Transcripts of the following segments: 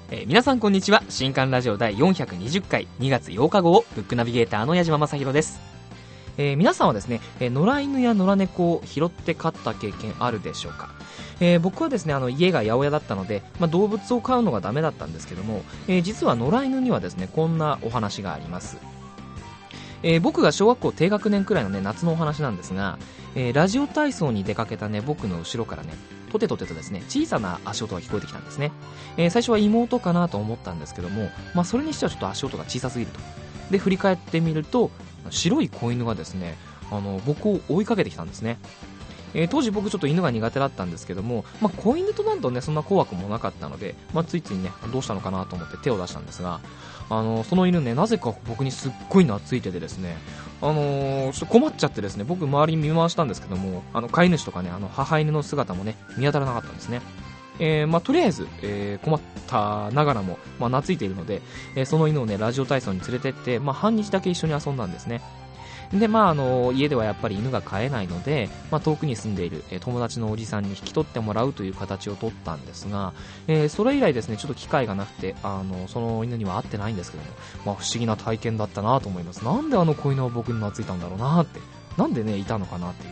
皆さんこんにちは。新刊ラジオ第420回2月8日号ブックナビゲーターの矢島正宏です。皆さんはですね、野良犬や野良猫を拾って飼った経験あるでしょうか。僕はですね、家が八百屋だったので、動物を飼うのがダメだったんですけども、実は野良犬にはですね、こんなお話があります。僕が小学校低学年くらいの、夏のお話なんですが、ラジオ体操に出かけた、僕の後ろからね、トテトテとですね、小さな足音が聞こえてきたんですね。最初は妹かなと思ったんですけども、それにしてはちょっと足音が小さすぎると。で振り返ってみると、白い子犬がですね、僕を追いかけてきたんですね。当時僕ちょっと犬が苦手だったんですけども、子犬となるとねそんな怖くもなかったので、ついついねどうしたのかなと思って手を出したんですが、その犬ね、なぜか僕にすっごい懐いててですね、ちょっと困っちゃってですね、僕周り見回したんですけども、飼い主とかね、母犬の姿もね見当たらなかったんですね。とりあえず、困ったながらも、懐いているので、その犬をねラジオ体操に連れてって、半日だけ一緒に遊んだんですね。で家ではやっぱり犬が飼えないので、遠くに住んでいる、友達のおじさんに引き取ってもらうという形を取ったんですが、それ以来ですねちょっと機会がなくて、その犬には会ってないんですけども、不思議な体験だったなと思います。なんで子犬は僕に懐いたんだろうなって、なんでねいたのかなっていう、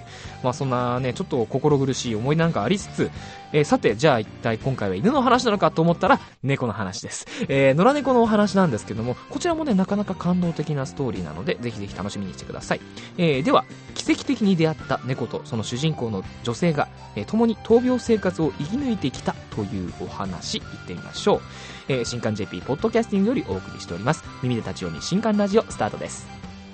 そんなねちょっと心苦しい思いなんかありつつ、さてじゃあ一体今回は犬の話なのかと思ったら猫の話です。野良猫のお話なんですけども、こちらもねなかなか感動的なストーリーなのでぜひぜひ楽しみにしてください。では奇跡的に出会った猫とその主人公の女性が、共に闘病生活を生き抜いてきたというお話いってみましょう。新刊 JP ポッドキャスティングよりお送りしております。耳で立ち読み新刊ラジオスタートです。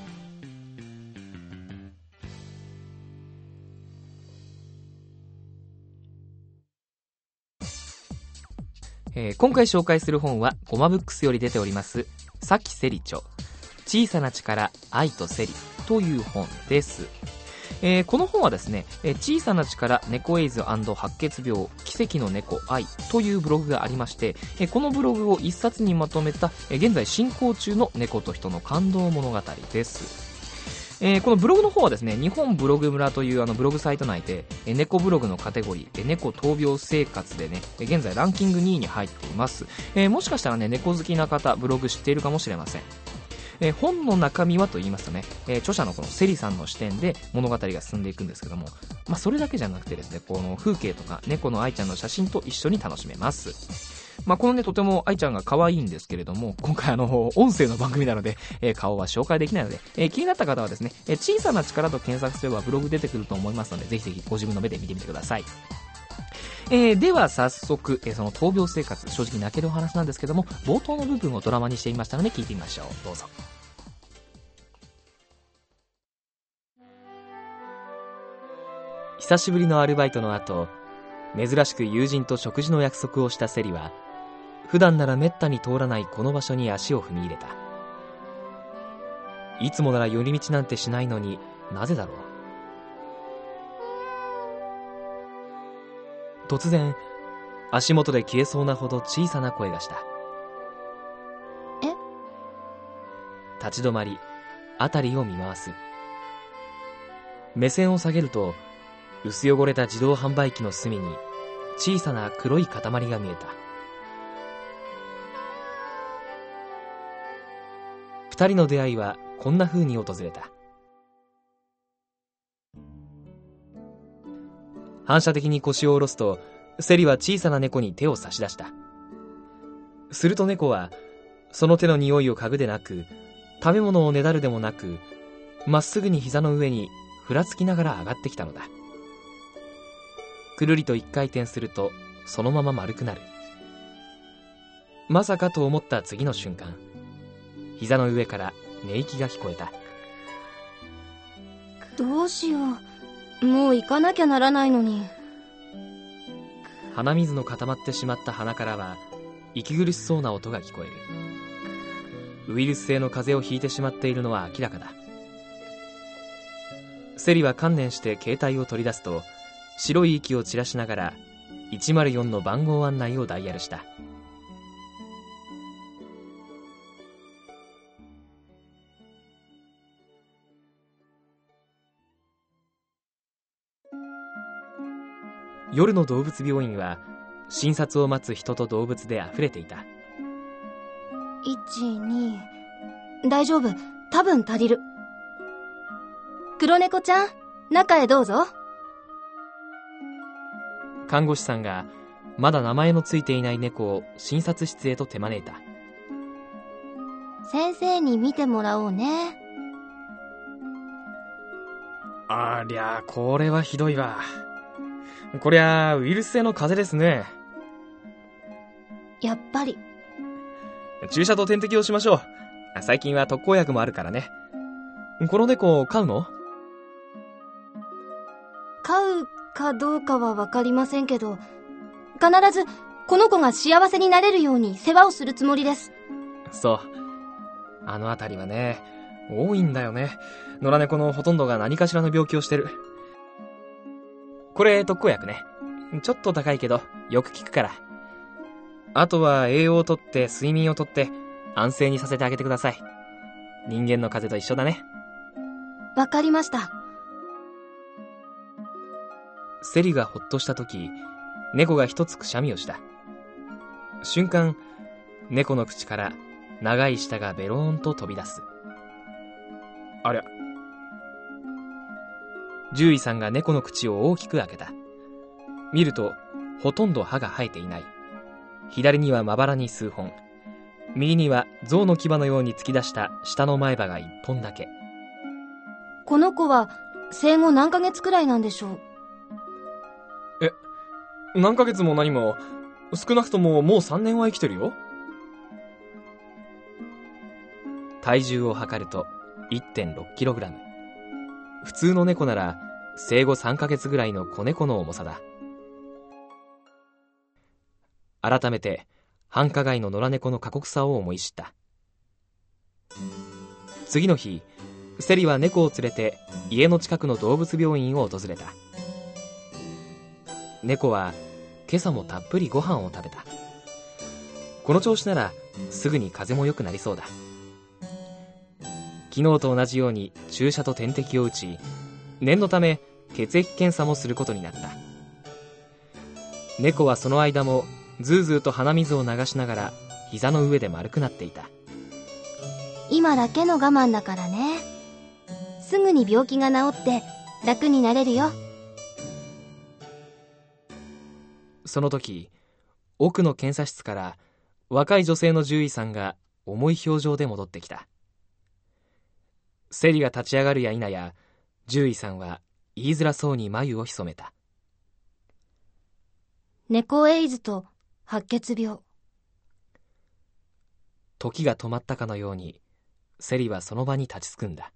今回紹介する本はゴマブックスより出ておりますさきせり著小さな力愛とセリという本です。この本はですね、小さな力猫エイズ&白血病奇跡の猫愛というブログがありまして、このブログを一冊にまとめた現在進行中の猫と人の感動物語です。このブログの方はですね、日本ブログ村というブログサイト内で猫ブログのカテゴリー猫闘病生活でね現在ランキング2位に入っています。もしかしたらね猫好きな方ブログ知っているかもしれません。本の中身はと言いますとね、著者のこのセリさんの視点で物語が進んでいくんですけども、それだけじゃなくてですね、この風景とか猫の愛ちゃんの写真と一緒に楽しめます。このねとても愛ちゃんが可愛いんですけれども、今回音声の番組なので、顔は紹介できないので、気になった方はですね、小さな力と検索すればブログ出てくると思いますので、ぜひぜひご自分の目で見てみてください。では早速、その闘病生活、正直泣けるお話なんですけども、冒頭の部分をドラマにしていましたので聞いてみましょう。どうぞ。久しぶりのアルバイトの後、珍しく友人と食事の約束をしたセリは、普段ならめったに通らないこの場所に足を踏み入れた。いつもなら寄り道なんてしないのになぜだろう。突然足元で消えそうなほど小さな声がした。立ち止まり辺りを見回す。目線を下げると薄汚れた自動販売機の隅に小さな黒い塊が見えた。二人の出会いはこんな風に訪れた。反射的に腰を下ろすとセリは小さな猫に手を差し出した。すると猫はその手の匂いを嗅ぐでなく食べ物をねだるでもなく、まっすぐに膝の上にふらつきながら上がってきたのだ。くるりと一回転するとそのまま丸くなる。まさかと思った次の瞬間、膝の上から寝息が聞こえた。 どうしよう、もう行かなきゃならないのに。 鼻水の固まってしまった鼻からは息苦しそうな音が聞こえる。ウイルス性の風邪をひいてしまっているのは明らかだ。セリは観念して携帯を取り出すと、白い息を散らしながら104の番号案内をダイヤルした。夜の動物病院は診察を待つ人と動物であふれていた。 1、2。大丈夫。多分足りる。黒猫ちゃん、中へどうぞ。 看護師さんがまだ名前のついていない猫を診察室へと手招いた。 先生に見てもらおうね。 ありゃ、これはひどいわ。こりゃウイルス性の風邪ですね。 やっぱり。 注射と点滴をしましょう。最近は特効薬もあるからね。この猫飼うの？ 飼うかどうかはわかりませんけど、必ずこの子が幸せになれるように世話をするつもりです。 そう。あのあたりはね、多いんだよね。野良猫のほとんどが何かしらの病気をしてる。これ特効薬ね。ちょっと高いけどよく効くから。あとは栄養をとって睡眠をとって安静にさせてあげてください。人間の風邪と一緒だね。 わかりました。 セリがほっとしたとき、猫が一つくしゃみをした。瞬間、猫の口から長い舌がベローンと飛び出す。ありゃ。獣医さんが猫の口を大きく開けた。見ると、ほとんど歯が生えていない。左にはまばらに数本。右には象の牙のように突き出した下の前歯が一本だけ。 この子は生後何ヶ月くらいなんでしょう？ 何ヶ月も何も、少なくとももう3年は生きてるよ。体重を測ると 1.6kg。普通の猫なら生後3ヶ月ぐらいの子猫の重さだ。改めて繁華街の野良猫の過酷さを思い知った。次の日、セリは猫を連れて家の近くの動物病院を訪れた。猫は今朝もたっぷりご飯を食べた。この調子ならすぐに風邪も良くなりそうだ。昨日と同じように注射と点滴を打ち、念のため血液検査もすることになった。猫はその間もずうずうと鼻水を流しながら膝の上で丸くなっていた。 今だけの我慢だからね。すぐに病気が治って楽になれるよ。 その時、奥の検査室から若い女性の獣医さんが重い表情で戻ってきた。セリが立ち上がるや否や、獣医さんは言いづらそうに眉を潜めた。 猫エイズと白血病。 時が止まったかのように、セリはその場に立ちすくんだ。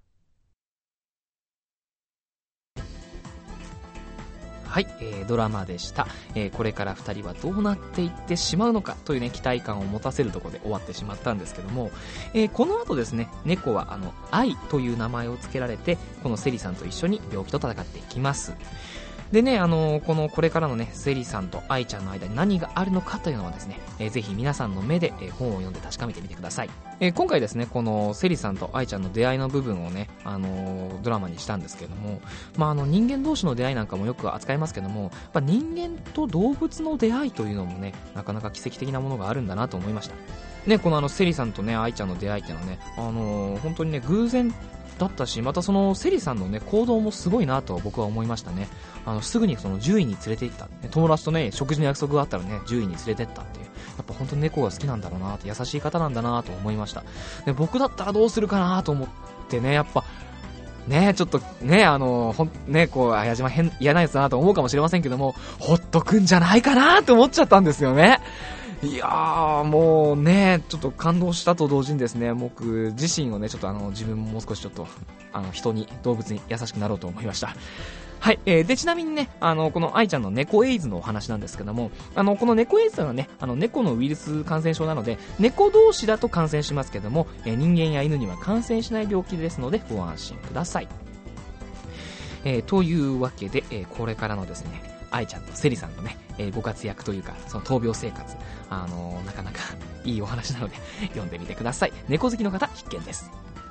はい、ドラマでした。これから2人はどうなっていってしまうのかというね、期待感を持たせるところで終わってしまったんですけども、この後ですね、猫は愛という名前を付けられて、このセリさんと一緒に病気と戦っていきます。でね、これからのね、セリさんと愛ちゃんの間に何があるのかというのはですね、ぜひ皆さんの目で、本を読んで確かめてみてください。今回ですね、このセリさんと愛ちゃんの出会いの部分をね、ドラマにしたんですけども、人間同士の出会いなんかもよく扱いますけども、人間と動物の出会いというのもね、なかなか奇跡的なものがあるんだなと思いました。ね、このセリさんとね、愛ちゃんの出会いっていうのはね、本当にね、偶然だったし、またそのセリさんのね、行動もすごいなと僕は思いましたね。すぐにその獣医に連れて行った。友達とね、食事の約束があったらね、獣医に連れてったっていう。やっぱ本当に猫が好きなんだろうなって、優しい方なんだなと思いました。で、僕だったらどうするかなと思ってね、やっぱ、ね、ちょっとね、親父も嫌なやつだなと思うかもしれませんけども、ほっとくんじゃないかなと思っちゃったんですよね。いやー、もうね、ちょっと感動したと同時にですね、僕自身をね、ちょっと自分ももう少しちょっと、人に、動物に優しくなろうと思いました。はい、で、ちなみにね、この愛ちゃんの猫エイズのお話なんですけども、この猫エイズはね、猫のウイルス感染症なので、猫同士だと感染しますけども、人間や犬には感染しない病気ですので、ご安心ください。というわけで、これからのですね、愛ちゃんとセリさんのね、ご活躍というか、その闘病生活、なかなかいいお話なので、読んでみてください。猫好きの方必見です。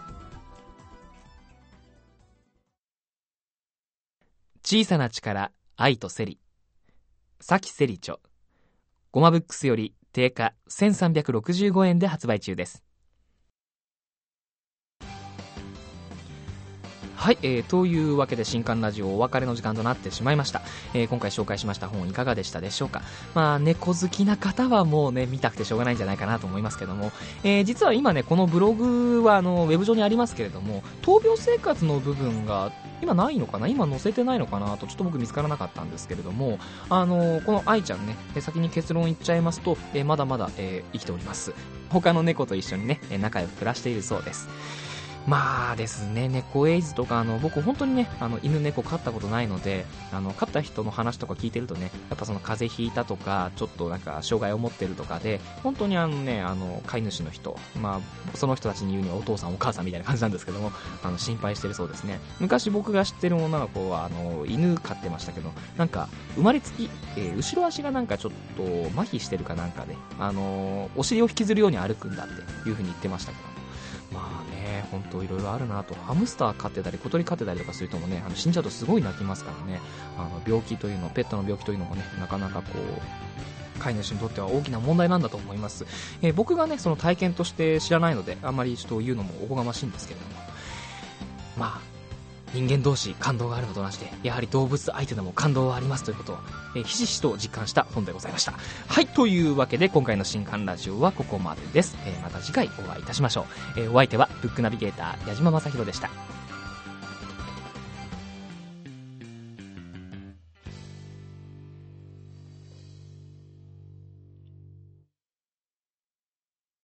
小さな力、愛とセリ。サキセリ著。ゴマブックスより定価1365円で発売中です。 はい、というわけで新刊ラジオお別れの時間となってしまいました。今回紹介しました本いかがでしたでしょうか。まあ猫好きな方はもうね見たくてしょうがないんじゃないかなと思いますけども、実は今ねこのブログはウェブ上にありますけれども、闘病生活の部分が今ないのかな、今載せてないのかなとちょっと僕見つからなかったんですけれども、この愛ちゃんね、先に結論言っちゃいますと、まだまだ、生きております。他の猫と一緒にね仲良く暮らしているそうです。まあですね、猫エイズとか僕本当にね犬猫飼ったことないので、飼った人の話とか聞いてるとね、やっぱその風邪ひいたとかちょっとなんか障害を持ってるとかで、本当に飼い主の人、まあその人たちに言うにはお父さんお母さんみたいな感じなんですけども、心配してるそうですね。昔僕が知ってる女の子は犬飼ってましたけど、なんか生まれつき、後ろ足がなんかちょっと麻痺してるかなんかで、お尻を引きずるように歩くんだっていう風に言ってましたけど、まあね、本当いろいろあるなと。ハムスター飼ってたり小鳥飼ってたりとかするともね、死んじゃうとすごい泣きますからね。病気というの、ペットの病気というのもね、なかなかこう飼い主にとっては大きな問題なんだと思います。僕がねその体験として知らないのであんまりちょっと言うのもおこがましいんですけれども、まあ人間同士感動があるのと同じで、やはり動物相手でも感動はありますということを、ひしひしと実感した本でございました。はい、というわけで今回の新刊ラジオはここまでです。また次回お会いいたしましょう。お相手はブックナビゲーター矢島正宏でした。